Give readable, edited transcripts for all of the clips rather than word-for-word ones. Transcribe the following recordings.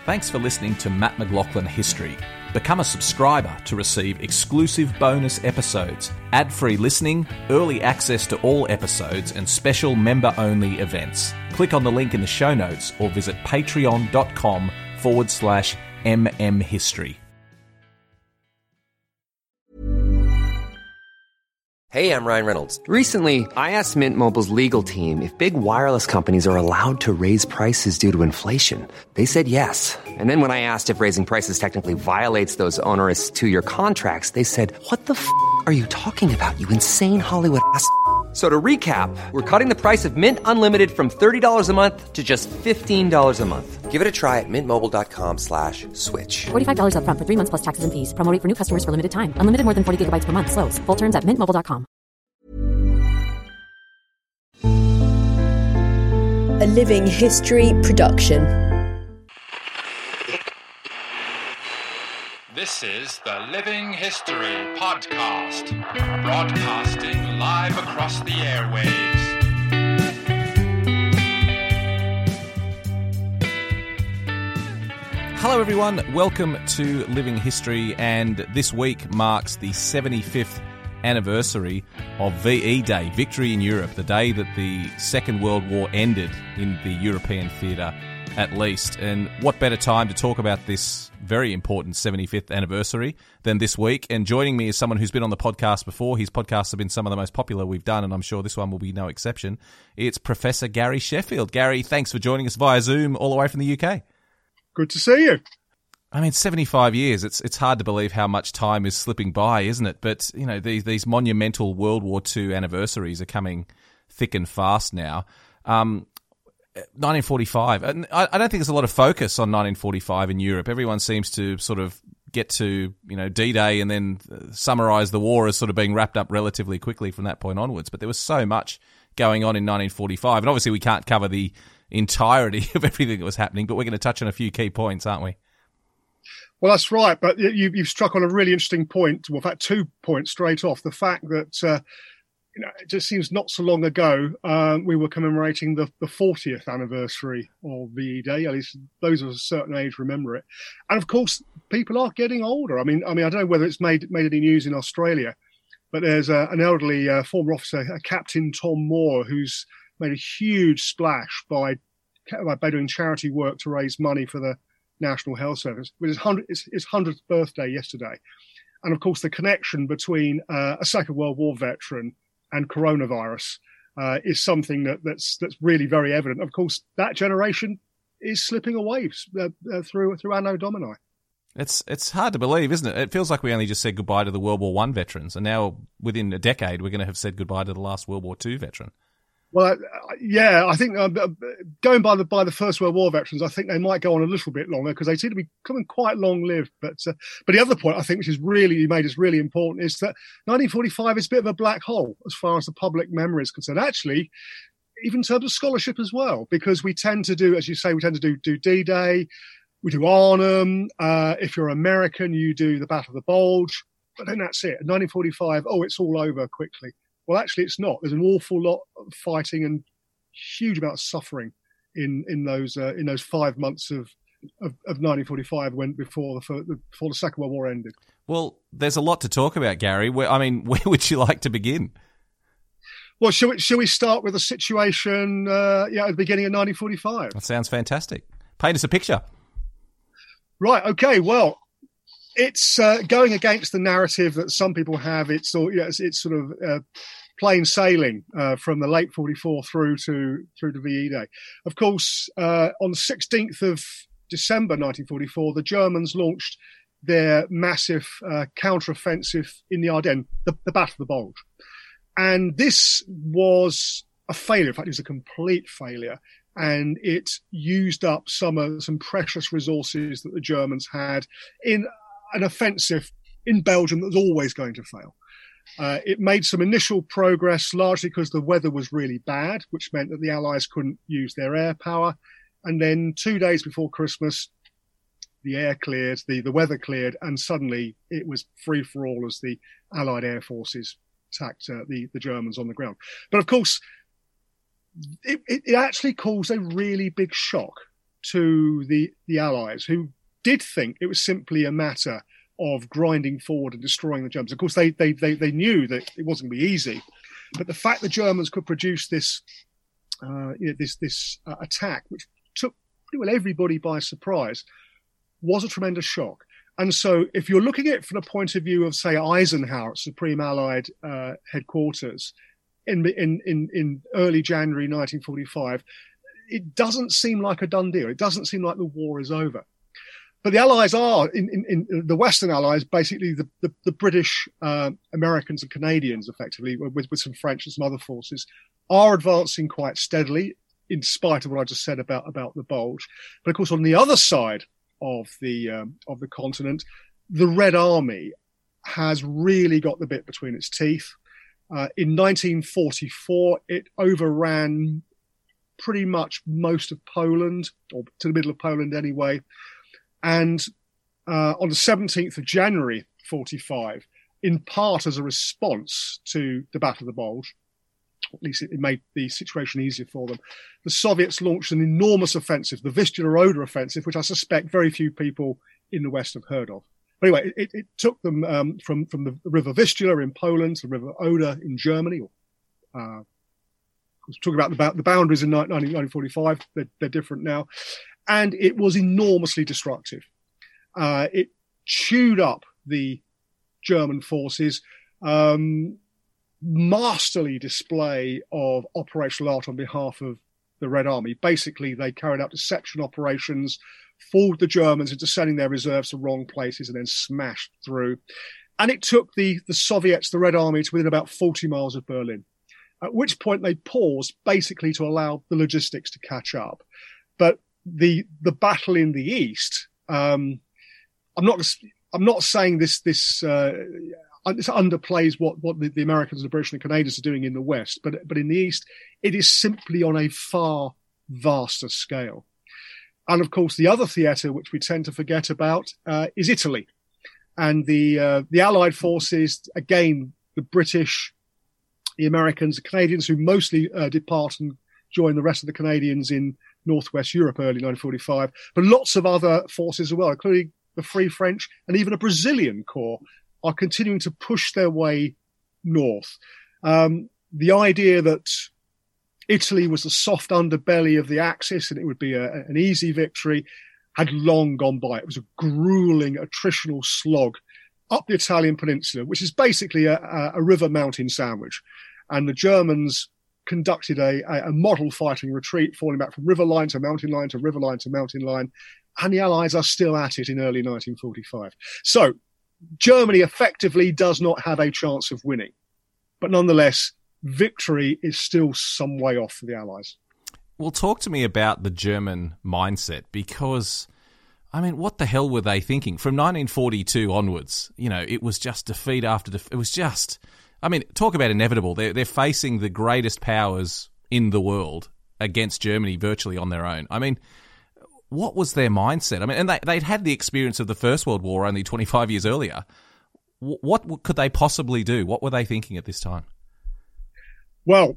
Thanks for listening to Matt McLaughlin History. Become a subscriber to receive exclusive bonus episodes, ad-free listening, early access to all episodes, and special member-only events. Click on the link in the show notes or visit patreon.com/mmhistory. Hey, I'm Ryan Reynolds. Recently, I asked Mint Mobile's legal team if big wireless companies are allowed to raise prices due to inflation. They said yes. And then when I asked if raising prices technically violates those onerous two-year contracts, they said, "What the f*** are you talking about, you insane Hollywood ass?" So to recap, we're cutting the price of Mint Unlimited from $30 a month to just $15 a month. Give it a try at mintmobile.com/switch. $45 up front for 3 months plus taxes and fees. Promo rate for new customers for limited time. Unlimited more than 40 gigabytes per month. Slows full terms at mintmobile.com. A Living History production. This is the Living History Podcast, broadcasting live across the airwaves. Hello everyone, welcome to Living History, and this week marks the 75th anniversary of VE Day, Victory in Europe, the day that the Second World War ended in the European theatre, at least. And what better time to talk about this very important 75th anniversary than this week? And joining me is someone who's been on the podcast before. His podcasts have been some of the most popular we've done, and I'm sure this one will be no exception. It's Professor Gary Sheffield. Gary, thanks for joining us via Zoom all the way from the UK. Good to see you. I mean, 75 years, it's hard to believe how much time is slipping by, isn't it? But, you know, these monumental World War II anniversaries are coming thick and fast now. 1945, and I don't think there's a lot of focus on 1945 in Europe. Everyone seems to sort of get to, you know, D-Day and then summarise the war as sort of being wrapped up relatively quickly from that point onwards. But there was so much going on in 1945, and obviously we can't cover the entirety of everything that was happening, but we're going to touch on a few key points, aren't we? Well, that's right, but you've struck on a really interesting point. Well, in fact, 2 points straight off. The fact that it just seems not so long ago we were commemorating the 40th anniversary of VE Day. At least those of a certain age remember it. And of course, people are getting older. I mean, I don't know whether it's made any news in Australia, but there's an elderly former officer, Captain Tom Moore, who's made a huge splash by doing charity work to raise money for the National Health Service, which is his 100th birthday yesterday. And of course, the connection between a Second World War veteran and coronavirus is something that's really very evident. Of course, that generation is slipping away through Anno Domini. It's hard to believe, isn't it? It feels like we only just said goodbye to the World War I veterans, and now within a decade, we're going to have said goodbye to the last World War II veteran. Well, yeah, I think going by the First World War veterans, I think they might go on a little bit longer because they seem to be becoming quite long-lived. But the other point I think, which is really important, is that 1945 is a bit of a black hole as far as the public memory is concerned. Actually, even in terms of scholarship as well, because we tend to do, as you say, do D-Day, we do Arnhem. If you're American, you do the Battle of the Bulge. But then that's it. In 1945, it's all over quickly. Well, actually, it's not. There's an awful lot of fighting and huge amount of suffering in those 5 months of 1945 before the Second World War ended. Well, there's a lot to talk about, Gary. Where would you like to begin? Well, shall we start with the situation at the beginning of 1945? That sounds fantastic. Paint us a picture. Right. Okay. Well, it's going against the narrative that some people have. It's sort of plain sailing from the late 44 through to VE Day. Of course, on the 16th of December 1944, the Germans launched their massive counteroffensive in the Ardennes, the Battle of the Bulge. And this was a failure. In fact, it was a complete failure. And it used up some precious resources that the Germans had in an offensive in Belgium that was always going to fail. It made some initial progress, largely because the weather was really bad, which meant that the Allies couldn't use their air power. And then 2 days before Christmas, the air cleared, the weather cleared, and suddenly it was free for all as the Allied air forces attacked the Germans on the ground. But of course, it actually caused a really big shock to the Allies, who did think it was simply a matter of grinding forward and destroying the Germans. Of course, they knew that it wasn't going to be easy, but the fact the Germans could produce this attack, which took pretty well everybody by surprise, was a tremendous shock. And so, if you're looking at it from the point of view of, say, Eisenhower at Supreme Allied headquarters in early January 1945, it doesn't seem like a done deal. It doesn't seem like the war is over. But the Allies are, in the Western Allies, basically the British, Americans and Canadians, effectively, with some French and some other forces, are advancing quite steadily, in spite of what I just said about the Bulge. But of course, on the other side of the continent, the Red Army has really got the bit between its teeth. In 1944, it overran pretty much most of Poland, or to the middle of Poland anyway. And on the 17th of January 45, in part as a response to the Battle of the Bulge, at least it made the situation easier for them, the Soviets launched an enormous offensive, the Vistula-Oder offensive, which I suspect very few people in the West have heard of. But anyway, it took them from the River Vistula in Poland to the River Oder in Germany. I was talking about the boundaries in 1945. They're different now. And it was enormously destructive. It chewed up the German forces. Masterly display of operational art on behalf of the Red Army. Basically, they carried out deception operations, fooled the Germans into sending their reserves to wrong places, and then smashed through. And it took the Soviets, the Red Army, to within about 40 miles of Berlin, at which point they paused basically to allow the logistics to catch up. But the battle in the East, I'm not saying this underplays what the Americans, the British and the Canadians are doing in the West, but in the East, it is simply on a far vaster scale. And of course, the other theatre which we tend to forget about is Italy, and the Allied forces. Again, the British, the Americans, the Canadians, who mostly depart and join the rest of the Canadians in Northwest Europe early 1945, but lots of other forces as well, including the Free French and even a Brazilian corps, are continuing to push their way north. The idea that Italy was the soft underbelly of the Axis and it would be an easy victory had long gone by. It was a grueling attritional slog up the Italian peninsula, which is basically a river mountain sandwich. And the Germans conducted a model fighting retreat, falling back from river line to mountain line to river line to mountain line. And the Allies are still at it in early 1945. So Germany effectively does not have a chance of winning. But nonetheless, victory is still some way off for the Allies. Well, talk to me about the German mindset, because, I mean, what the hell were they thinking? From 1942 onwards, it was just defeat after defeat. It was just, I mean, talk about inevitable. They're facing the greatest powers in the world against Germany virtually on their own. I mean, what was their mindset? I mean, and they'd had the experience of the First World War only 25 years earlier. What could they possibly do? What were they thinking at this time? Well,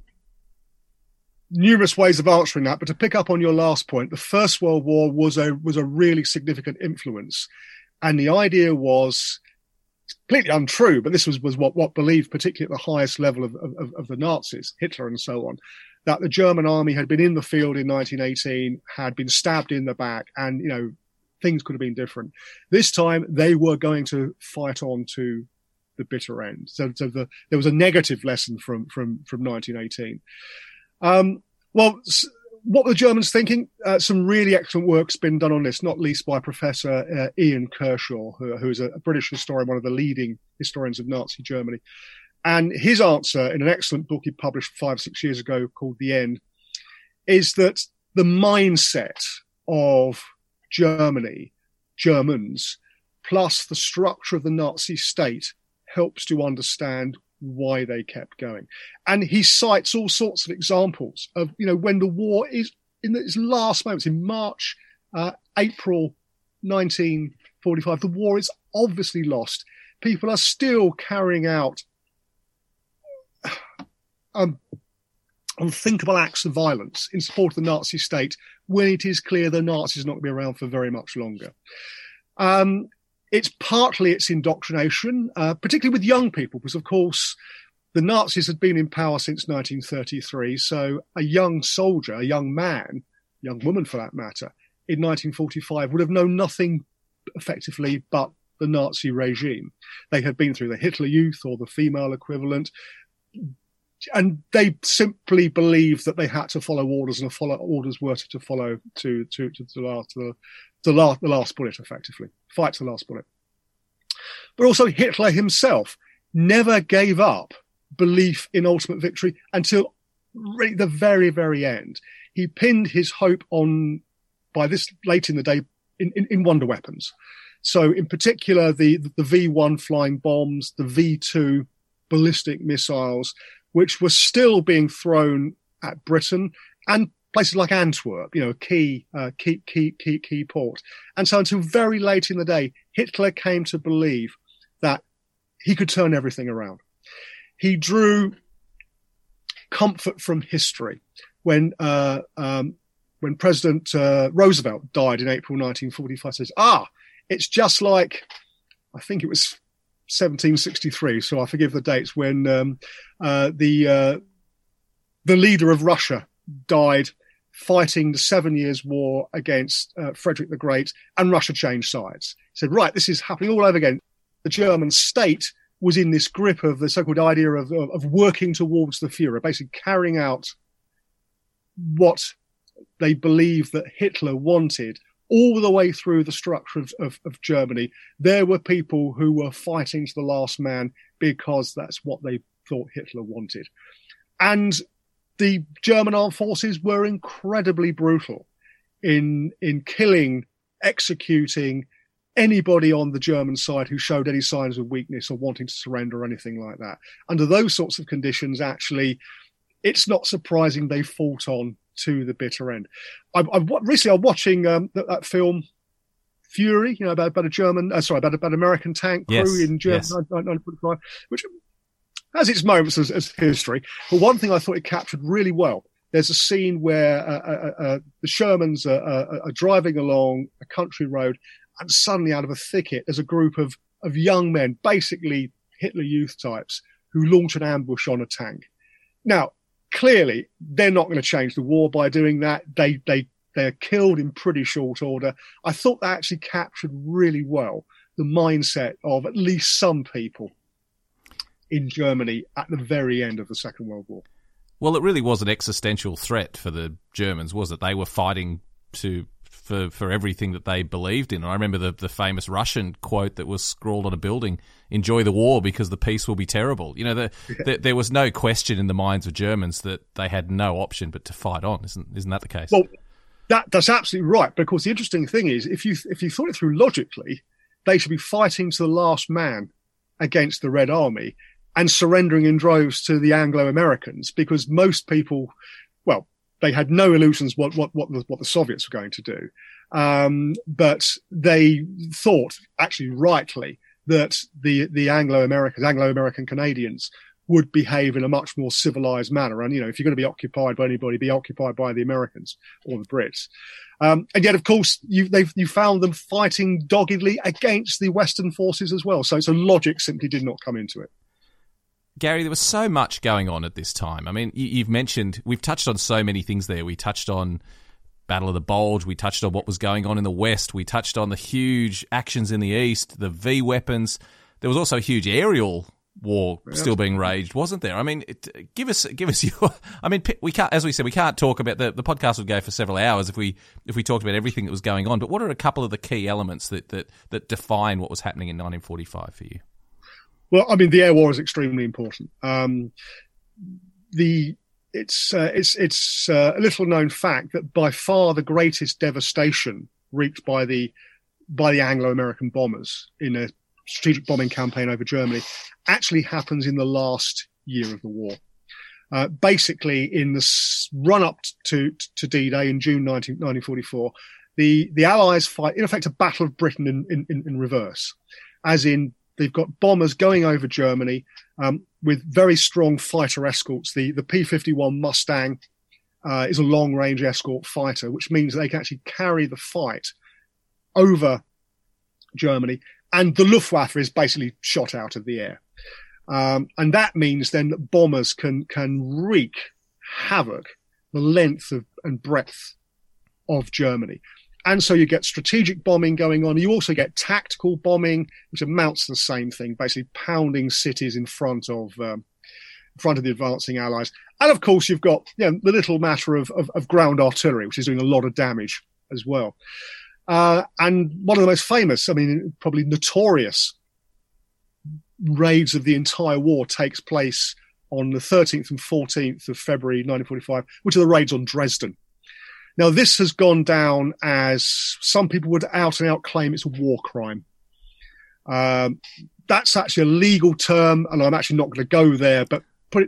numerous ways of answering that, but to pick up on your last point, the First World War was a really significant influence. And the idea was completely untrue, but this was what believed, particularly at the highest level of the Nazis, Hitler and so on, that the German army had been in the field in 1918, had been stabbed in the back, and, things could have been different. This time, they were going to fight on to the bitter end. So there was a negative lesson from 1918. Well, what were the Germans thinking? Some really excellent work's been done on this, not least by Professor Ian Kershaw, who is a British historian, one of the leading historians of Nazi Germany. And his answer in an excellent book he published 5 or 6 years ago called The End is that the mindset of Germans, plus the structure of the Nazi state helps to understand why they kept going. And he cites all sorts of examples of, when the war is in its last moments, in March, April 1945, the war is obviously lost. People are still carrying out unthinkable acts of violence in support of the Nazi state when it is clear the Nazis are not going to be around for very much longer. It's partly its indoctrination, particularly with young people, because, of course, the Nazis had been in power since 1933. So a young soldier, a young man, young woman for that matter, in 1945 would have known nothing effectively but the Nazi regime. They had been through the Hitler Youth or the female equivalent, and they simply believed that they had to follow orders, and orders were to follow to the last bullet, effectively. Fight to the last bullet. But also Hitler himself never gave up belief in ultimate victory until really the very, very end. He pinned his hope on, by this late in the day, in wonder weapons. So in particular, the V-1 flying bombs, the V-2 ballistic missiles, which were still being thrown at Britain and places like Antwerp, key port. And so until very late in the day, Hitler came to believe that he could turn everything around. He drew comfort from history when President Roosevelt died in April 1945. Says, it's just like, I think it was 1763, so I forgive the dates, when the leader of Russia died fighting the 7 Years' War against Frederick the Great, and Russia changed sides. He said, right, this is happening all over again. The German state was in this grip of the so-called idea of working towards the Führer, basically carrying out what they believed that Hitler wanted all the way through the structure of Germany. There were people who were fighting to the last man because that's what they thought Hitler wanted. And the German armed forces were incredibly brutal in killing, executing anybody on the German side who showed any signs of weakness or wanting to surrender or anything like that. Under those sorts of conditions, actually, it's not surprising they fought on to the bitter end. Recently, I'm watching that film Fury, about an American tank crew in Germany, 1945, which has its moments as history. But one thing I thought it captured really well, there's a scene where the Shermans are driving along a country road, and suddenly out of a thicket, there's a group of young men, basically Hitler Youth types, who launch an ambush on a tank. Now, clearly, they're not going to change the war by doing that. They're killed in pretty short order. I thought that actually captured really well the mindset of at least some people in Germany at the very end of the Second World War. Well, it really was an existential threat for the Germans, was it? They were fighting for everything that they believed in. I remember the famous Russian quote that was scrawled on a building, "Enjoy the war because the peace will be terrible." There was no question in the minds of Germans that they had no option but to fight on. Isn't that the case? Well, that's absolutely right. But of course, the interesting thing is, if you thought it through logically, they should be fighting to the last man against the Red Army and surrendering in droves to the Anglo-Americans, because most people, well, they had no illusions what the Soviets were going to do. But they thought, actually rightly, that the Anglo-American Canadians would behave in a much more civilized manner. And, if you're going to be occupied by anybody, be occupied by the Americans or the Brits. And yet, of course, you found them fighting doggedly against the Western forces as well. So logic simply did not come into it. Gary, there was so much going on at this time. I mean, you've mentioned, we've touched on so many things there. We touched on Battle of the Bulge. We touched on what was going on in the West. We touched on the huge actions in the East, the V weapons. There was also a huge aerial war still being raged, wasn't there? I mean, give us your. I mean, we can't, as we said, we can't talk about the podcast would go for several hours if we talked about everything that was going on. But what are a couple of the key elements that define what was happening in 1945 for you? Well, I mean, the air war is extremely important. It's a little known fact that by far the greatest devastation wreaked by the Anglo-American bombers in a strategic bombing campaign over Germany actually happens in the last year of the war. Basically, in the run-up to D-Day in June 1944, the Allies fight, in effect, a battle of Britain in reverse, as in they've got bombers going over Germany with very strong fighter escorts. The P-51 Mustang is a long-range escort fighter, which means they can actually carry the fight over Germany, and the Luftwaffe is basically shot out of the air. And that means then that bombers can wreak havoc the length and breadth of Germany. And so you get strategic bombing going on. You also get tactical bombing, which amounts to the same thing, basically pounding cities in front of the advancing Allies. And of course, you've got the little matter of ground artillery, which is doing a lot of damage as well. And one of the most famous, probably notorious raids of the entire war takes place on the 13th and 14th of February 1945, which are the raids on Dresden. Now, this has gone down as some people would out and out claim it's a war crime. That's actually a legal term, and I'm actually not going to go there, but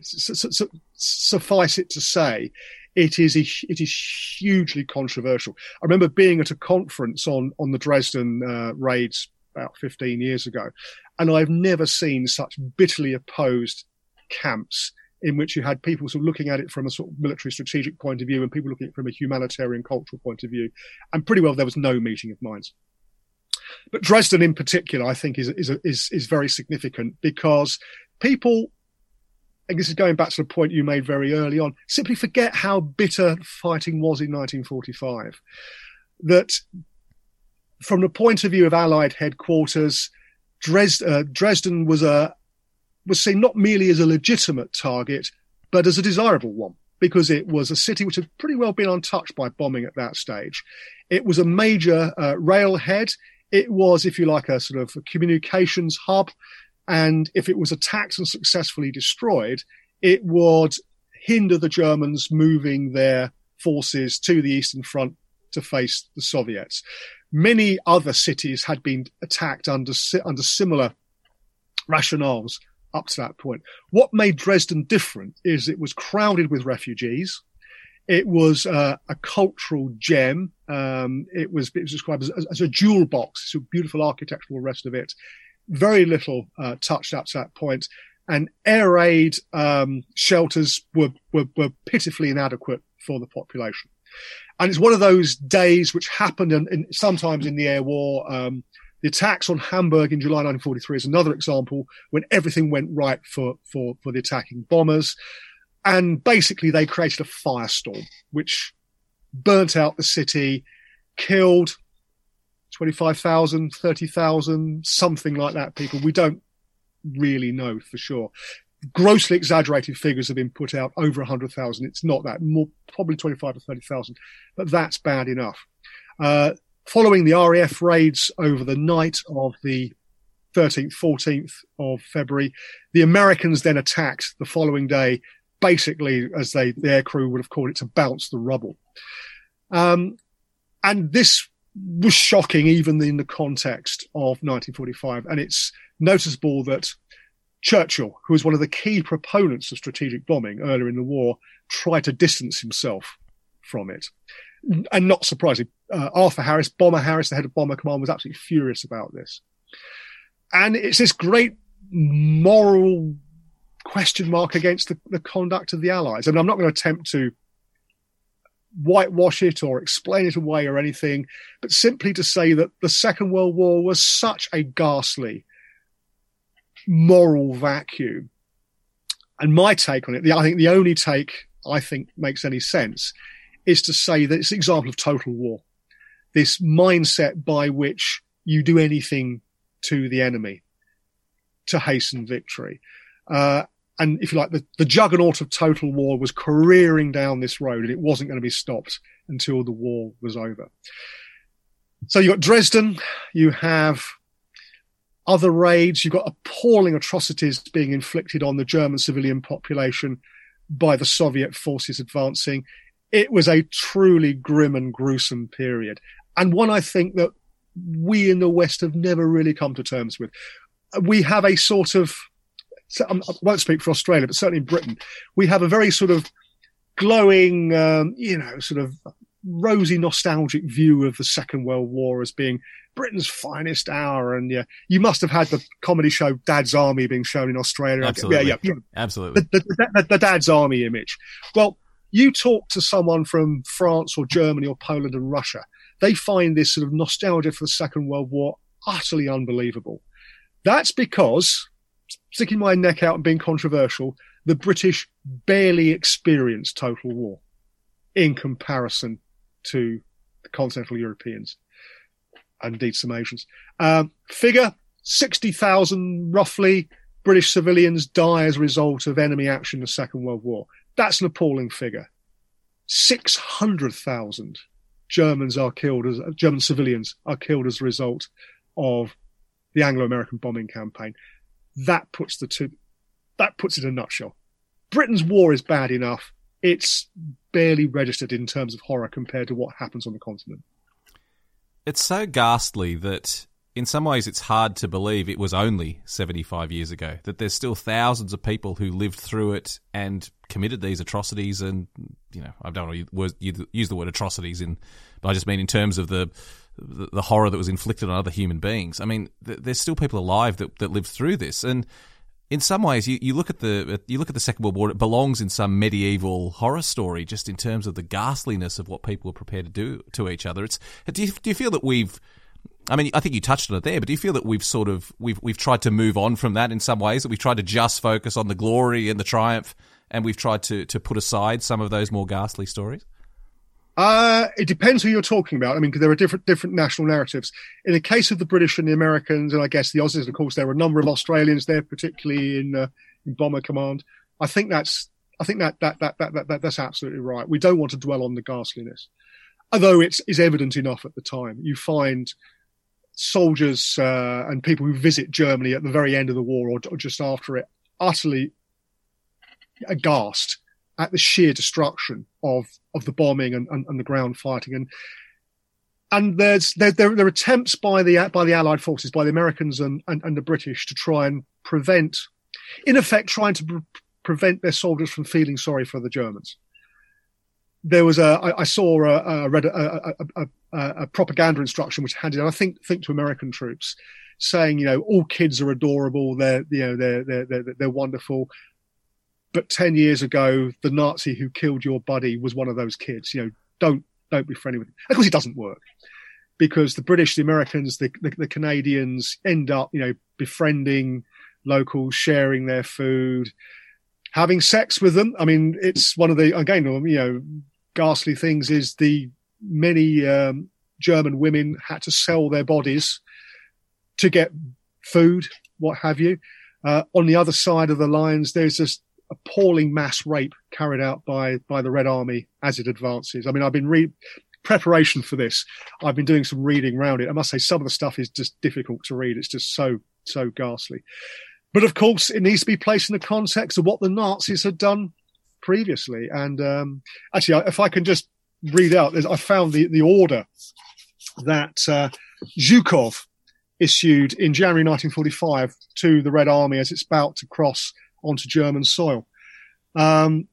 suffice it to say, it is hugely controversial. I remember being at a conference on the Dresden raids about 15 years ago, and I've never seen such bitterly opposed camps in which you had people sort of looking at it from a sort of military strategic point of view and people looking at it from a humanitarian cultural point of view. And pretty well there was no meeting of minds. But Dresden in particular, I think, is very significant because people, and this is going back to the point you made very early on, simply forget how bitter fighting was in 1945. That from the point of view of Allied headquarters, Dresden was seen not merely as a legitimate target, but as a desirable one, because it was a city which had pretty well been untouched by bombing at that stage. It was a major railhead. It was, if you like, a sort of a communications hub. And if it was attacked and successfully destroyed, it would hinder the Germans moving their forces to the Eastern Front to face the Soviets. Many other cities had been attacked under similar rationales up to that point. What made Dresden different is it was crowded with refugees. It was a cultural gem. It was described as a jewel box. It's a beautiful architectural rest of it. Very little touched up to that point. And air raid shelters were pitifully inadequate for the population. And it's one of those days which happened sometimes in the air war. The attacks on Hamburg in July 1943 is another example when everything went right for the attacking bombers. And basically they created a firestorm, which burnt out the city, killed 25,000, 30,000, something like that people. We don't really know for sure. Grossly exaggerated figures have been put out, over 100,000. It's not that, more probably 25 to 30,000, but that's bad enough. Following the RAF raids over the night of the 13th, 14th of February, the Americans then attacked the following day, basically, as the air crew would have called it, to bounce the rubble. And this was shocking even in the context of 1945. And it's noticeable that Churchill, who was one of the key proponents of strategic bombing earlier in the war, tried to distance himself from it. And not surprising, Arthur Harris, Bomber Harris, the head of Bomber Command, was absolutely furious about this. And it's this great moral question mark against the conduct of the Allies. And I'm not going to attempt to whitewash it or explain it away or anything, but simply to say that the Second World War was such a ghastly moral vacuum. And my take on it, I think the only take I think makes any sense, is to say that it's an example of total war. This mindset by which you do anything to the enemy to hasten victory. And if you like, the juggernaut of total war was careering down this road, and it wasn't going to be stopped until the war was over. So you've got Dresden, you have other raids, you've got appalling atrocities being inflicted on the German civilian population by the Soviet forces advancing. It was a truly grim and gruesome period, and one I think that we in the West have never really come to terms with. We have a sort of, I won't speak for Australia, but certainly in Britain, we have a very sort of glowing, sort of rosy, nostalgic view of the Second World War as being Britain's finest hour. And you must have had the comedy show Dad's Army being shown in Australia. Absolutely. Absolutely. The Dad's Army image. Well, you talk to someone from France or Germany or Poland and Russia, they find this sort of nostalgia for the Second World War utterly unbelievable. That's because, sticking my neck out and being controversial, the British barely experienced total war in comparison to the continental Europeans, and indeed some Asians. Figure 60,000 roughly British civilians die as a result of enemy action in the Second World War. That's an appalling figure. 600,000 German civilians are killed as a result of the Anglo-American bombing campaign. That puts it in a nutshell. Britain's war is bad enough. It's barely registered in terms of horror compared to what happens on the continent. It's so ghastly that in some ways it's hard to believe it was only 75 years ago, that there's still thousands of people who lived through it and committed these atrocities. And, I don't want to use the word atrocities but I just mean in terms of the horror that was inflicted on other human beings. I mean, there's still people alive that lived through this. And in some ways, you look at the Second World War, it belongs in some medieval horror story, just in terms of the ghastliness of what people were prepared to do to each other. Do you feel that we've, I mean, I think you touched on it there, but do you feel that we've tried to move on from that in some ways, that we've tried to just focus on the glory and the triumph, and we've tried to put aside some of those more ghastly stories? It depends who you're talking about. I mean, because there are different national narratives. In the case of the British and the Americans, and I guess the Aussies, of course, there were a number of Australians there, particularly in Bomber Command. I think that's absolutely right. We don't want to dwell on the ghastliness, although it's evident enough at the time. You find soldiers and people who visit Germany at the very end of the war or just after it, utterly aghast at the sheer destruction of the bombing and the ground fighting, and there are attempts by the Allied forces, by the Americans and the British, to try and prevent, in effect, prevent their soldiers from feeling sorry for the Germans. There was I read a propaganda instruction which handed out, I think to American troops, saying, all kids are adorable, they're wonderful. But 10 years ago, the Nazi who killed your buddy was one of those kids. Don't be friendly with him. Of course, it doesn't work, because the British, the Americans, the Canadians end up, befriending locals, sharing their food, having sex with them. I mean, it's one of the, ghastly things is the many German women had to sell their bodies to get food, what have you. On the other side of the lines, there's this appalling mass rape carried out by the Red Army as it advances. I mean, I've been preparation for this. I've been doing some reading around it. I must say some of the stuff is just difficult to read. It's just so ghastly. But of course, it needs to be placed in the context of what the Nazis had done previously. And actually, if I can just read out, I found the order that Zhukov issued in January 1945 to the Red Army as it's about to cross onto German soil. The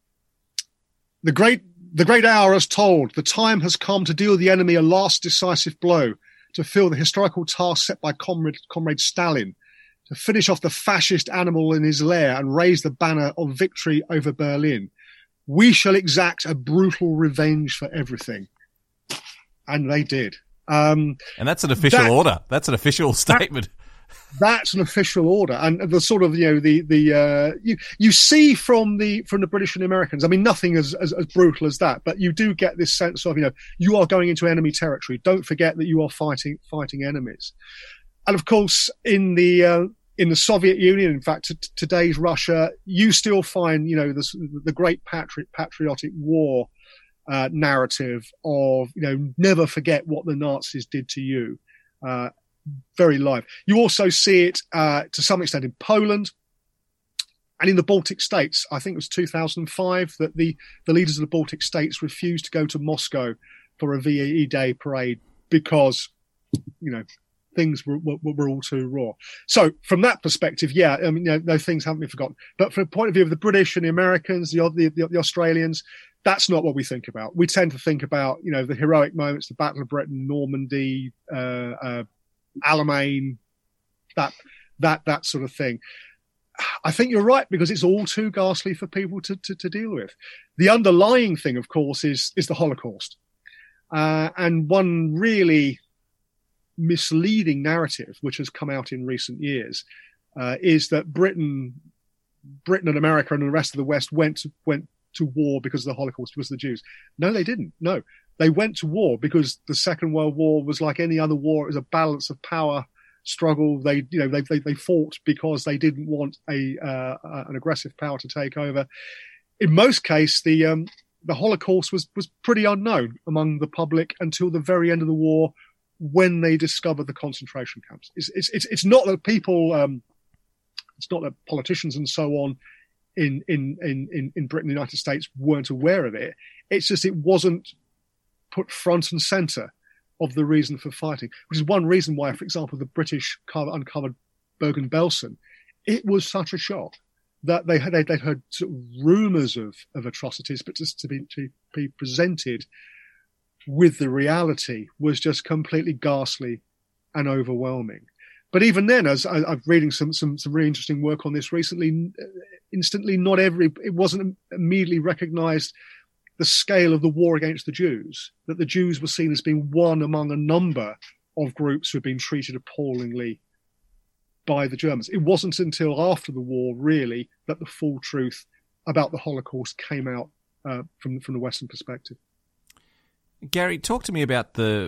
great hour has tolled. The time has come to deal the enemy a last decisive blow, to fill the historical task set by Comrade Stalin, to finish off the fascist animal in his lair and raise the banner of victory over Berlin. We shall exact a brutal revenge for everything. And they did. And that's an official order. That's an official statement. That's an official order, and the sort of you see from the British and the Americans. I mean, nothing as brutal as that, but you do get this sense of you are going into enemy territory. Don't forget that you are fighting enemies, and of course in the Soviet Union, in fact, today's Russia, you still find the great patriotic war narrative of never forget what the Nazis did to you. Very live. You also see it to some extent in Poland and in the Baltic states. I think it was 2005 that the leaders of the Baltic states refused to go to Moscow for a VE Day parade because, things were all too raw. So from that perspective, yeah, I mean, those things haven't been forgotten. But from the point of view of the British and the Americans, the Australians, That's not what we think about. We tend to think about, the heroic moments, the Battle of Britain, Normandy, Alamein, that sort of thing. I think you're right, because it's all too ghastly for people to deal with. The underlying thing, of course, is the Holocaust. And one really misleading narrative, which has come out in recent years, is that Britain and America and the rest of the West went to war because the Holocaust was the Jews. No, they didn't. No, they went to war because the Second World War was like any other war. It was a balance of power struggle. They fought because they didn't want an aggressive power to take over. In most cases, the Holocaust was pretty unknown among the public until the very end of the war, when they discovered the concentration camps. It's not that people, it's not that politicians and so on in Britain and the United States weren't aware of it. It's just it wasn't put front and center of the reason for fighting, which is one reason why, for example, the British uncovered Bergen-Belsen. It was such a shock that they'd heard sort of rumours of atrocities, but just to be presented with the reality was just completely ghastly and overwhelming. But even then, as I'm reading some really interesting work on this recently, instantly it wasn't immediately recognised the scale of the war against the Jews, that the Jews were seen as being one among a number of groups who had been treated appallingly by the Germans. It wasn't until after the war, really, that the full truth about the Holocaust came out from the Western perspective. Gary, talk to me about the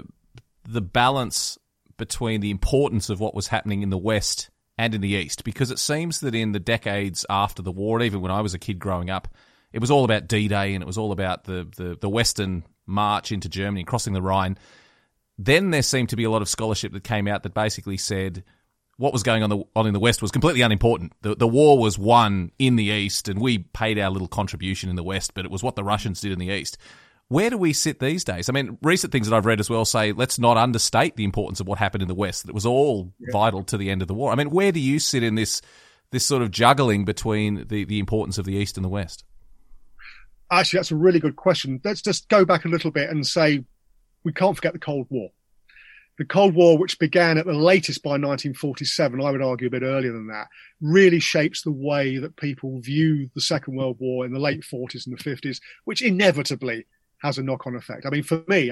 balance between the importance of what was happening in the West and in the East, because it seems that in the decades after the war, even when I was a kid growing up, it was all about D-Day and it was all about the Western march into Germany, crossing the Rhine. Then there seemed to be a lot of scholarship that came out that basically said what was going on in the West was completely unimportant. The war was won in the East and we paid our little contribution in the West, but it was what the Russians did in the East. Where do we sit these days? I mean, recent things that I've read as well say, let's not understate the importance of what happened in the West, that it was all vital to the end of the war. I mean, where do you sit in this sort of juggling between the importance of the East and the West? Actually, that's a really good question. Let's just go back a little bit and say we can't forget the Cold War. The Cold War, which began at the latest by 1947, I would argue a bit earlier than that, really shapes the way that people view the Second World War in the late 40s and the 50s, which inevitably has a knock-on effect. I mean, for me,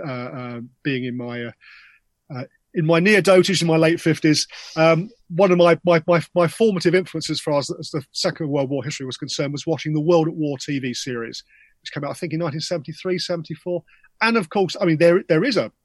being in my near dotage in my late 50s, one of my formative influences as far as the Second World War history was concerned was watching the World at War TV series, which came out, I think, in 1973, 74. And of course, I mean, there is a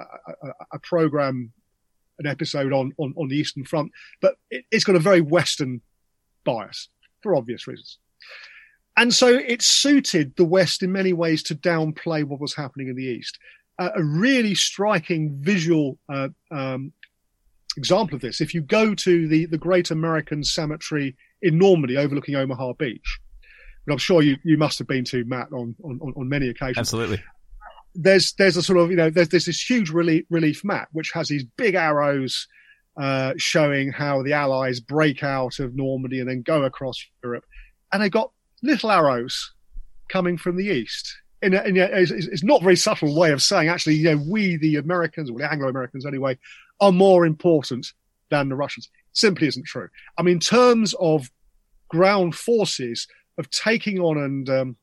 program, an episode on the Eastern Front, but it's got a very Western bias for obvious reasons. And so it suited the West in many ways to downplay what was happening in the East. A really striking visual example of this, if you go to the Great American Cemetery in Normandy overlooking Omaha Beach, which I'm sure you must have been to, Matt, on many occasions. Absolutely. There's a sort of, there's this huge relief map which has these big arrows showing how the Allies break out of Normandy and then go across Europe. And they got little arrows coming from the East. It's not a very subtle way of saying, actually, we, the Americans, or the Anglo-Americans anyway, are more important than the Russians. It simply isn't true. I mean, in terms of ground forces, of taking on and,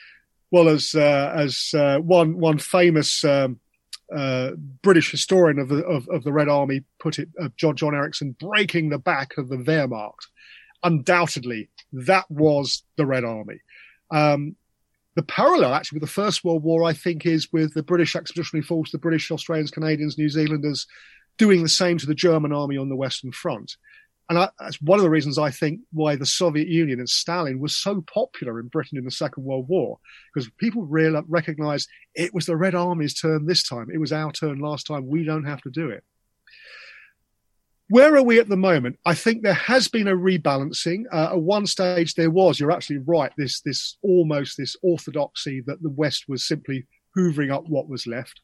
as one famous British historian of the Red Army put it, John Erickson, breaking the back of the Wehrmacht, undoubtedly, that was the Red Army. The parallel, actually, with the First World War, I think, is with the British Expeditionary Force, the British, Australians, Canadians, New Zealanders, doing the same to the German army on the Western Front. And that's one of the reasons, I think, why the Soviet Union and Stalin was so popular in Britain in the Second World War, because people recognized it was the Red Army's turn this time. It was our turn last time. We don't have to do it. Where are we at the moment? I think there has been a rebalancing. At one stage there was, you're absolutely right, this orthodoxy that the West was simply hoovering up what was left.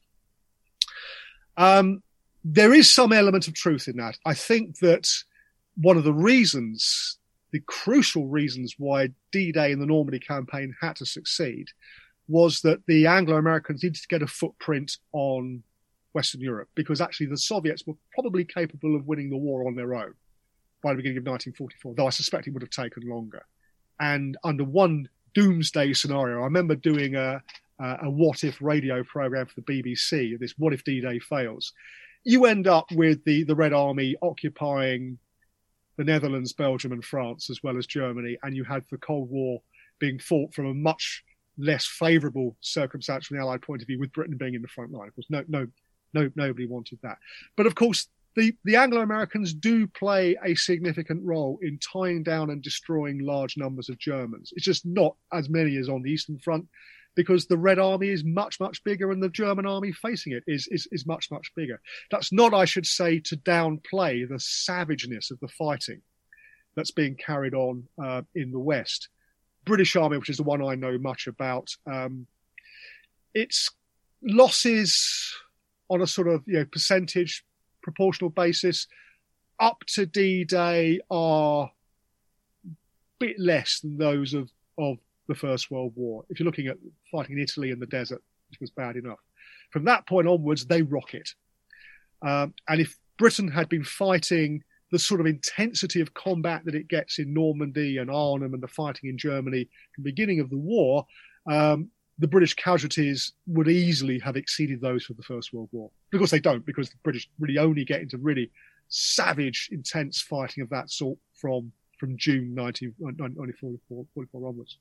There is some element of truth in that. I think that one of the reasons, the crucial reasons why D-Day and the Normandy campaign had to succeed was that the Anglo-Americans needed to get a footprint on Western Europe, because actually the Soviets were probably capable of winning the war on their own by the beginning of 1944, though I suspect it would have taken longer. And under one doomsday scenario, I remember doing a what-if radio program for the BBC, this what if D-Day fails. You end up with the Red Army occupying the Netherlands, Belgium and France, as well as Germany, and you had the Cold War being fought from a much less favourable circumstance from the Allied point of view, with Britain being in the front line. Of course, nobody wanted that. But of course, the Anglo-Americans do play a significant role in tying down and destroying large numbers of Germans. It's just not as many as on the Eastern Front, because the Red Army is much, much bigger and the German army facing it is much, much bigger. That's not, I should say, to downplay the savageness of the fighting that's being carried on in the West. British Army, which is the one I know much about, its losses on a sort of percentage proportional basis up to D-Day are a bit less than those of the First World War. If you're looking at fighting in Italy in the desert, which was bad enough. From that point onwards, they rocket. And if Britain had been fighting the sort of intensity of combat that it gets in Normandy and Arnhem and the fighting in Germany at the beginning of the war, the British casualties would easily have exceeded those of the First World War. Of course, they don't, because the British really only get into really savage, intense fighting of that sort from June 1944 onwards.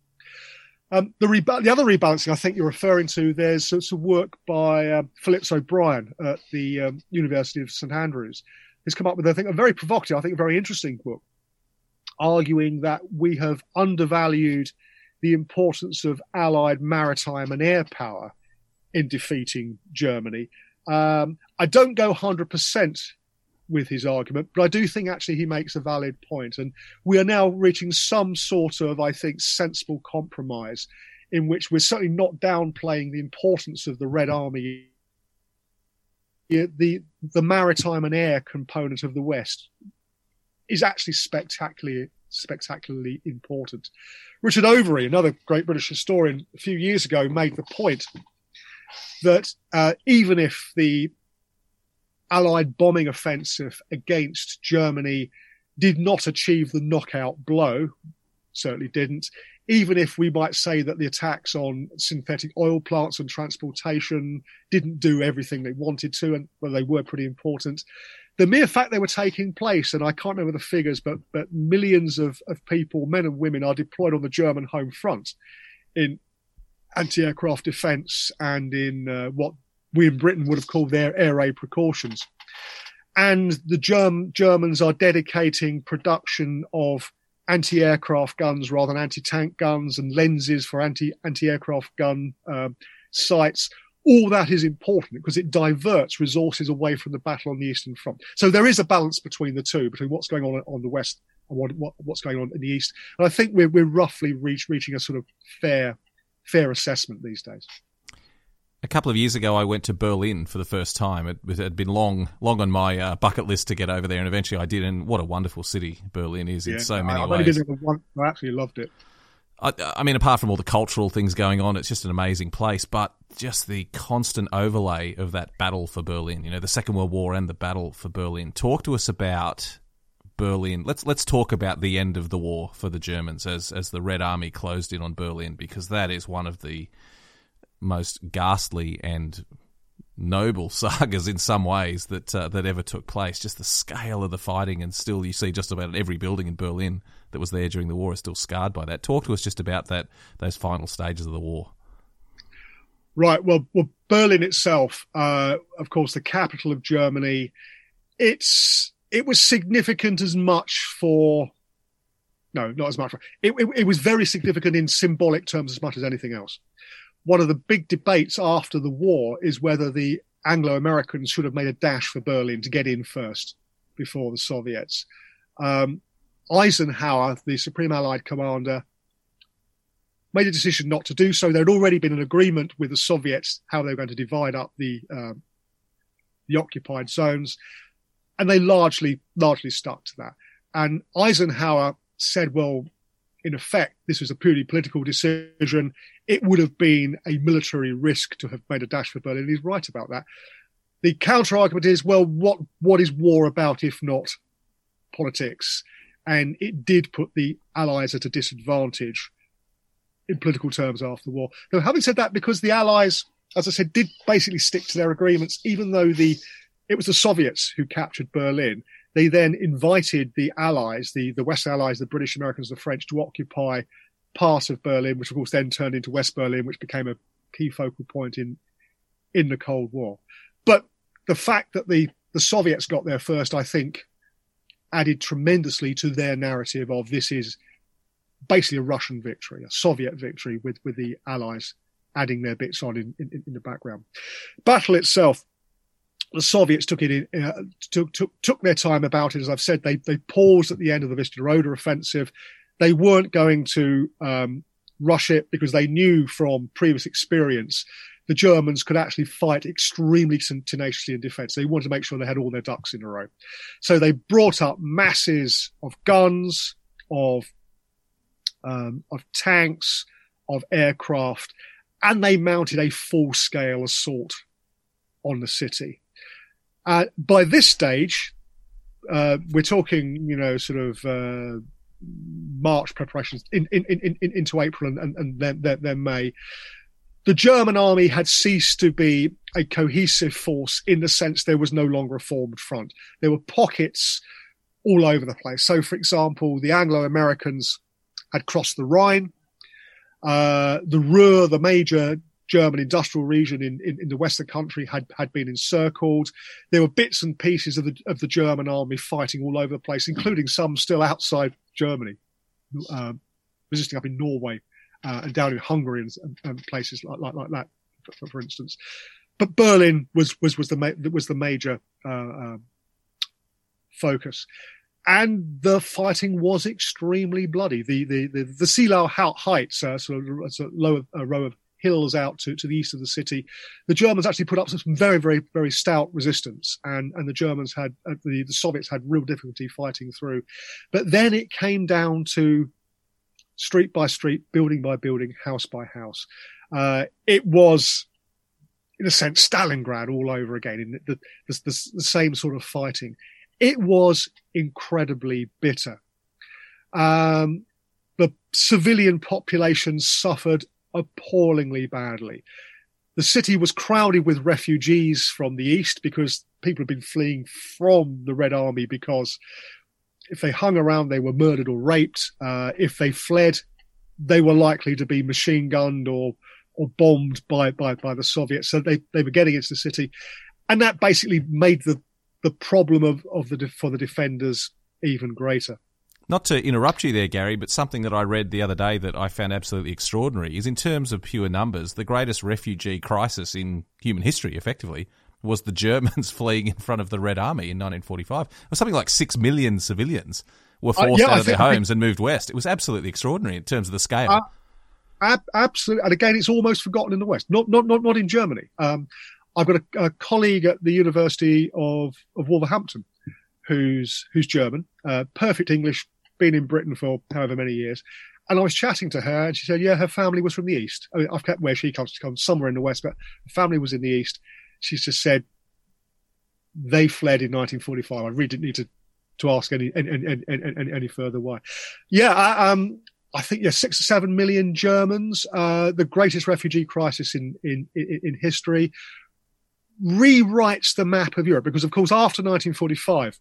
The other rebalancing I think you're referring to, there's some work by Phillips O'Brien at the University of St Andrews. He's come up with, I think, a very provocative, I think a very interesting book, arguing that we have undervalued the importance of Allied maritime and air power in defeating Germany. I don't go 100% with his argument, but I do think actually he makes a valid point. And we are now reaching some sort of, I think, sensible compromise in which we're certainly not downplaying the importance of the Red Army. The maritime and air component of the West is actually spectacularly important. Richard Overy, another great British historian, a few years ago made the point that even if the Allied bombing offensive against Germany did not achieve the knockout blow, certainly didn't, even if we might say that the attacks on synthetic oil plants and transportation didn't do everything they wanted to, and well, they were pretty important, the mere fact they were taking place, and I can't remember the figures, but millions of people, men and women, are deployed on the German home front in anti-aircraft defence and in what we in Britain would have called their air raid precautions. And the Germans are dedicating production of anti-aircraft guns rather than anti-tank guns, and lenses for anti-aircraft gun sights. All that is important because it diverts resources away from the battle on the Eastern Front. So there is a balance between the two, between what's going on the West and what's going on in the East. And I think we're roughly reaching a sort of fair assessment these days. A couple of years ago, I went to Berlin for the first time. It had been long on my bucket list to get over there, and eventually I did. And what a wonderful city Berlin is in so many ways. I've only been there once. I absolutely loved it. I mean, apart from all the cultural things going on, it's just an amazing place. But just the constant overlay of that battle for Berlin, the Second World War and the battle for Berlin. Talk to us about Berlin. Let's talk about the end of the war for the Germans as the Red Army closed in on Berlin, because that is one of the most ghastly and noble sagas in some ways that ever took place. Just the scale of the fighting, and still you see just about every building in Berlin that was there during the war is still scarred by that. Talk to us just about those final stages of the war. Right. Well, Berlin itself, of course, the capital of Germany. It was significant as much for. No, not as much. It was very significant in symbolic terms as much as anything else. One of the big debates after the war is whether the Anglo-Americans should have made a dash for Berlin to get in first before the Soviets. Eisenhower, the Supreme Allied Commander, made a decision not to do so. There had already been an agreement with the Soviets how they were going to divide up the occupied zones, and they largely stuck to that. And Eisenhower said, well, in effect, this was a purely political decision. It would have been a military risk to have made a dash for Berlin. He's right about that. The counter-argument is, well, what is war about if not politics? And it did put the Allies at a disadvantage in political terms after the war. Though having said that, because the Allies, as I said, did basically stick to their agreements, even though it was the Soviets who captured Berlin, they then invited the Allies, the West Allies, the British, Americans, the French, to occupy part of Berlin, which of course then turned into West Berlin, which became a key focal point in the Cold War. But the fact that the Soviets got there first, I think, added tremendously to their narrative of this is basically a Russian victory, a Soviet victory, with the Allies adding their bits on in the background. Battle itself, the Soviets took their time about it. As I've said, they paused at the end of the Vistula-Oder offensive. They weren't going to rush it because they knew from previous experience the Germans could actually fight extremely tenaciously in defence. They wanted to make sure they had all their ducks in a row. So they brought up masses of guns, of tanks, of aircraft, and they mounted a full-scale assault on the city. By this stage, we're talking, sort of March preparations into April and then May. The German army had ceased to be a cohesive force in the sense there was no longer a formed front. There were pockets all over the place. So, for example, the Anglo-Americans had crossed the Rhine. The Ruhr, the major German industrial region in the western country, had been encircled. There were bits and pieces of the German army fighting all over the place, including some still outside Germany, resisting up in Norway and down in Hungary and places like that, for instance. But Berlin was the major focus. And the fighting was extremely bloody. The Seelau Heights, sort of a row of hills out to the east of the city, the Germans actually put up some very, very, very stout resistance, and the Germans had the Soviets had real difficulty fighting through. But then it came down to street by street, building by building, house by house. It was, in a sense, Stalingrad all over again, in the same sort of fighting. It was incredibly bitter. The civilian population suffered appallingly badly. The city was crowded with refugees from the east because people had been fleeing from the Red Army, because if they hung around, they were murdered or raped. If they fled, they were likely to be machine gunned or bombed by the Soviets. So they were getting into the city. And that basically made the problem for the defenders even greater. Not to interrupt you there, Gary, but something that I read the other day that I found absolutely extraordinary is, in terms of pure numbers, the greatest refugee crisis in human history, effectively, was the Germans fleeing in front of the Red Army in 1945. It was something like 6 million civilians were forced out of their homes and moved west. It was absolutely extraordinary in terms of the scale. Absolutely. And again, it's almost forgotten in the West, not in Germany. I've got a colleague at the University of Wolverhampton who's German, perfect English, been in Britain for however many years. And I was chatting to her, and she said, yeah, her family was from the East. I mean, I've kept where she comes from, somewhere in the West, but her family was in the East. She's just said they fled in 1945. I really didn't need to ask any further why. Yeah, I think 6 or 7 million Germans, the greatest refugee crisis in history, rewrites the map of Europe, because of course after 1945,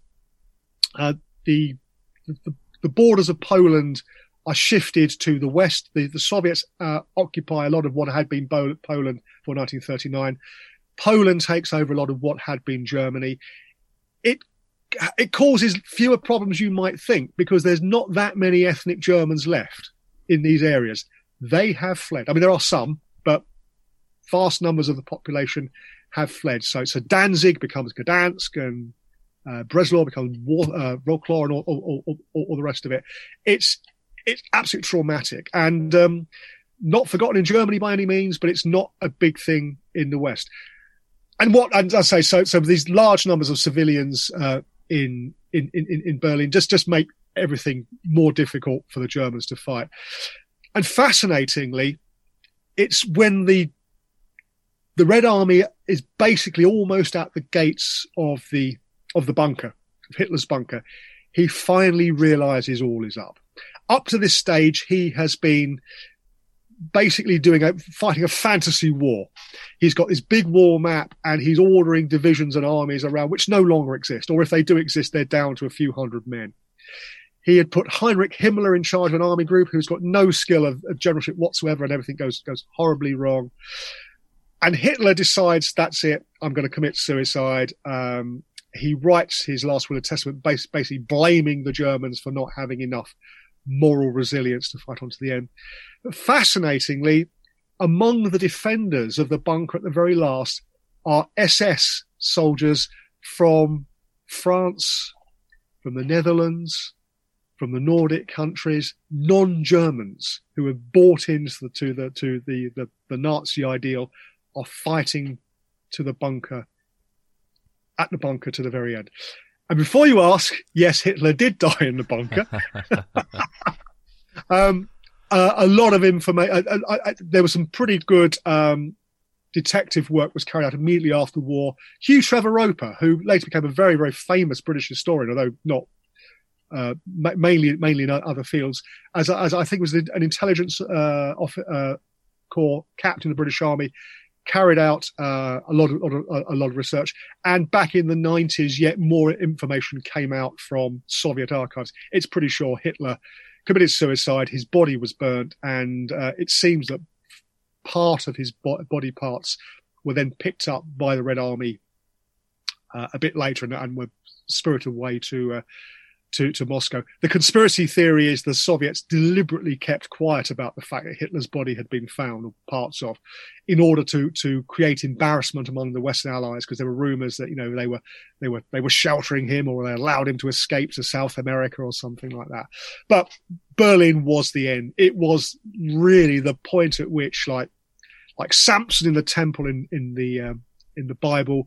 the borders of Poland are shifted to the west. The Soviets occupy a lot of what had been Poland for 1939. Poland takes over a lot of what had been Germany. It causes fewer problems you might think, because there's not that many ethnic Germans left in these areas. They have fled. I mean, there are some, but vast numbers of the population have fled. So Danzig becomes Gdansk, and Breslau becomes Wroclaw, and all the rest of it. It's absolutely traumatic, and not forgotten in Germany by any means, but it's not a big thing in the West. And I say, so these large numbers of civilians in Berlin just make everything more difficult for the Germans to fight. And fascinatingly, it's when the Red Army is basically almost at the gates of the bunker, of Hitler's bunker, he finally realizes all is up. Up to this stage, he has been basically fighting a fantasy war. He's got this big war map and he's ordering divisions and armies around which no longer exist, or if they do exist, they're down to a few hundred men. He had put Heinrich Himmler in charge of an army group who's got no skill of generalship whatsoever, and everything goes horribly wrong. And Hitler decides, that's it, I'm going to commit suicide. He writes his last will and testament basically blaming the Germans for not having enough moral resilience to fight on to the end. But fascinatingly, among the defenders of the bunker at the very last are SS soldiers from France, from the Netherlands, from the Nordic countries, non-Germans who have bought into the Nazi ideal of fighting to the bunker, at the bunker to the very end. And before you ask, yes, Hitler did die in the bunker. A lot of information. There was some pretty good detective work was carried out immediately after the war. Hugh Trevor Roper, who later became a very, very famous British historian, although not mainly in other fields, as I think was an intelligence corps captain of the British Army, carried out a lot of research. And back in the 90s, yet more information came out from Soviet archives. It's pretty sure Hitler committed suicide. His body was burnt, and it seems that part of his body parts were then picked up by the Red Army a bit later and were spirited away to Moscow. The conspiracy theory is the Soviets deliberately kept quiet about the fact that Hitler's body had been found, or parts of, in order to create embarrassment among the Western Allies, because there were rumours that they were sheltering him, or they allowed him to escape to South America or something like that. But Berlin was the end. It was really the point at which, like Samson in the temple in the Bible,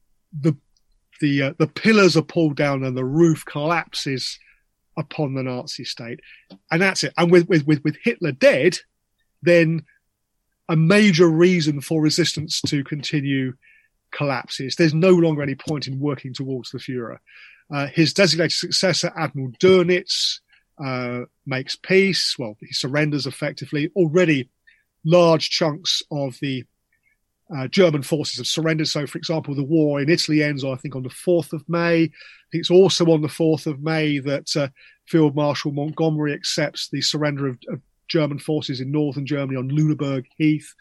the pillars are pulled down and the roof collapses upon the Nazi state. And that's it. And with Hitler dead, then a major reason for resistance to continue collapses. There's no longer any point in working towards the Führer. His designated successor, Admiral Dönitz, makes peace. Well, he surrenders effectively. Already large chunks of the German forces have surrendered. So, for example, the war in Italy ends, I think, on the 4th of May. I think it's also on the 4th of May that Field Marshal Montgomery accepts the surrender of German forces in northern Germany on Lüneburg Heath.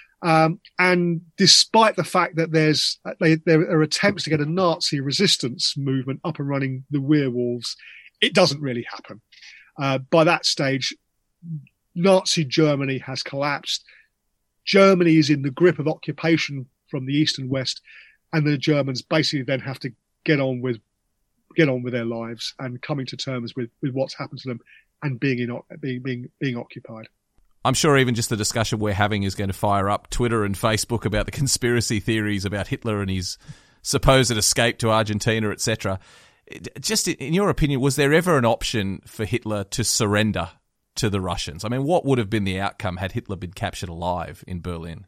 And despite the fact that there are attempts to get a Nazi resistance movement up and running, the Wehrwolves, it doesn't really happen. By that stage, Nazi Germany has collapsed. Germany is in the grip of occupation from the east and west, and the Germans basically then have to get on with their lives and coming to terms with what's happened to them and being occupied. I'm sure even just the discussion we're having is going to fire up Twitter and Facebook about the conspiracy theories about Hitler and his supposed escape to Argentina, etc. Just in your opinion, was there ever an option for Hitler to surrender to the Russians? I mean, what would have been the outcome had Hitler been captured alive in Berlin?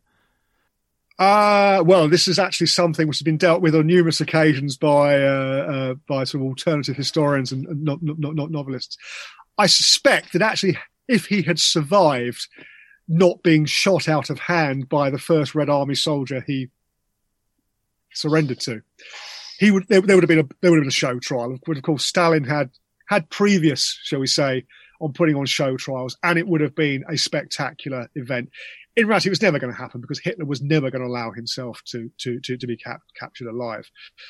Well, this is actually something which has been dealt with on numerous occasions by sort of alternative historians and not novelists. I suspect that actually, if he had survived not being shot out of hand by the first Red Army soldier he surrendered to, there would have been a show trial. Of course, Stalin had previous, shall we say, on putting on show trials, and it would have been a spectacular event. In reality, it was never going to happen because Hitler was never going to allow himself to be captured alive.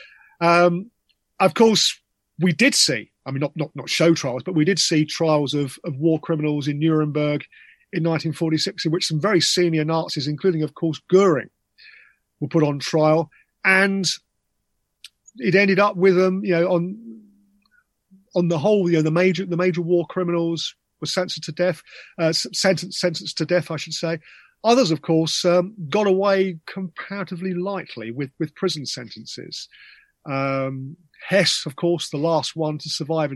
Of course, we did see, I mean, not show trials, but we did see trials of war criminals in Nuremberg in 1946, in which some very senior Nazis, including, of course, Goering, were put on trial, and it ended up with them, on the whole, the major war criminals were sentenced to death, I should say. Others, of course, got away comparatively lightly with prison sentences. Hess, of course, the last one to survive in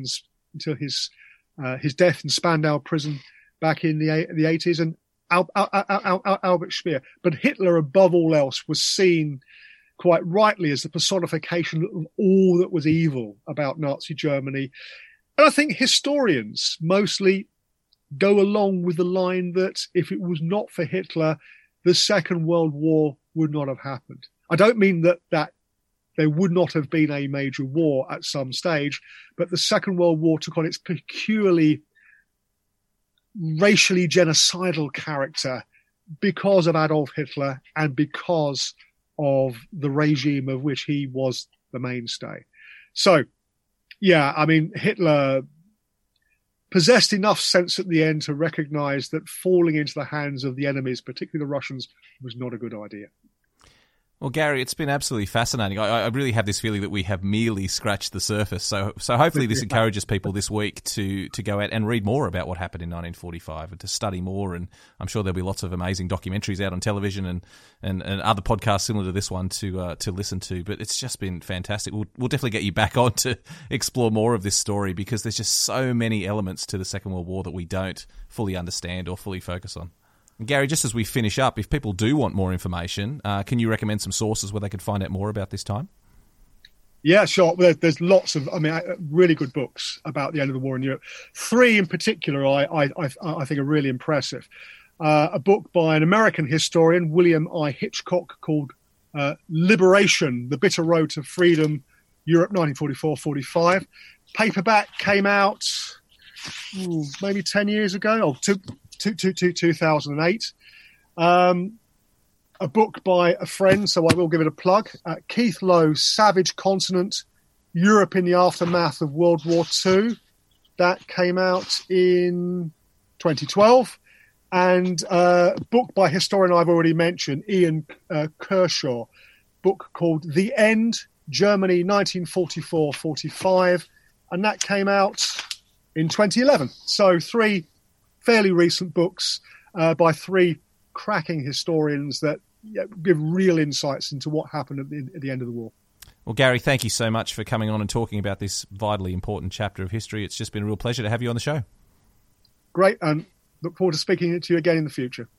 until his death in Spandau prison back in the 80s, and Albert Speer. But Hitler, above all else, was seen quite rightly as the personification of all that was evil about Nazi Germany. And I think historians mostly go along with the line that if it was not for Hitler, the Second World War would not have happened. I don't mean that there would not have been a major war at some stage, but the Second World War took on its peculiarly racially genocidal character because of Adolf Hitler and because of the regime of which he was the mainstay. So, yeah, I mean, Hitler possessed enough sense at the end to recognize that falling into the hands of the enemies, particularly the Russians, was not a good idea. Well, Gary, it's been absolutely fascinating. I really have this feeling that we have merely scratched the surface. So hopefully this encourages people this week to go out and read more about what happened in 1945 and to study more. And I'm sure there'll be lots of amazing documentaries out on television and other podcasts similar to this one to listen to. But it's just been fantastic. We'll definitely get you back on to explore more of this story because there's just so many elements to the Second World War that we don't fully understand or fully focus on. Gary, just as we finish up, if people do want more information, can you recommend some sources where they could find out more about this time? Yeah, sure. There's lots of, really good books about the end of the war in Europe. 3 in particular I think are really impressive. A book by an American historian, William I. Hitchcock, called Liberation, The Bitter Road to Freedom, Europe 1944-45. Paperback came out maybe 10 years ago, 2008. A book by a friend, so I will give it a plug. Keith Lowe, Savage Continent, Europe in the Aftermath of World War II. That came out in 2012. And a book by a historian I've already mentioned, Ian Kershaw, book called The End, Germany 1944-45. And that came out in 2011. So 3 fairly recent books by 3 cracking historians that give real insights into what happened at the end of the war. Well, Gary, thank you so much for coming on and talking about this vitally important chapter of history. It's just been a real pleasure to have you on the show. Great, and look forward to speaking to you again in the future.